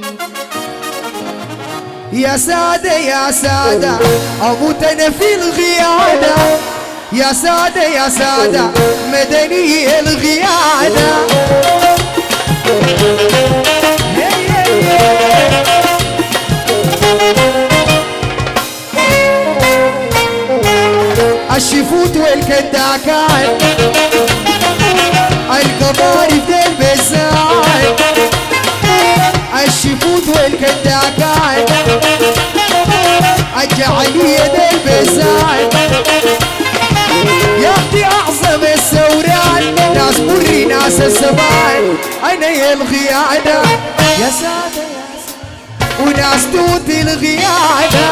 يا سادة يا سادة أموت أنا في الغيادة، يا سادة يا سادة مدني الغيادة. الشفوت والكداكات القمار في البزاي، الشفوت والكداكات الجعلية ذي البزاي. يا اختي اعظم السوران ناس مري ناس السباي، انا يا الغيادة يا سادة يا سادة وناس توتي الغيادة.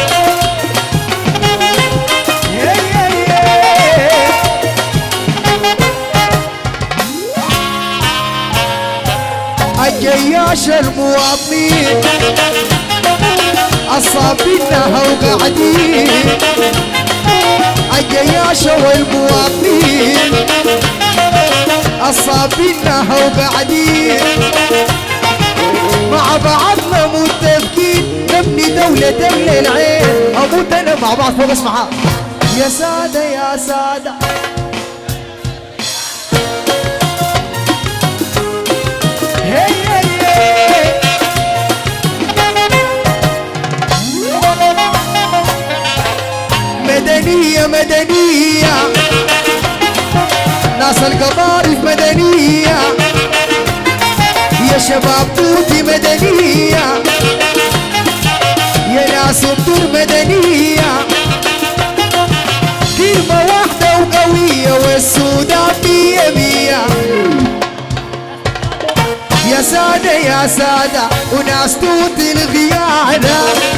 الجياش المواطنين الصابينها وقاعدين، الجياش والمواطنين الصابينها وقاعدين، مع بعضنا متفقين نبني دولة العين. اموت انا مع بعض فوق اسمعها. يا سادة يا سادة مدنية مدنية ناس القبارف مدنية، يا شباب توتي مدنية، يا ناس الدور مدنية، كلمة واحدة وقوية والسودان مية مية. يا سادة يا سادة وناس توتي الغيادة.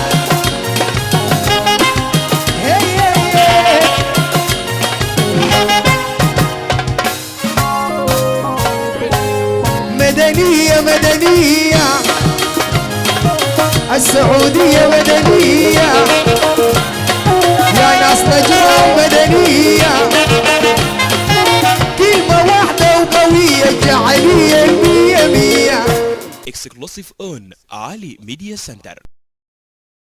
مدنية مدنية السعودية مدنية، يا ناس نجران مدنية، كلمة واحدة وقوية الجعلية المية مية. Exclusive on Ali Media Center.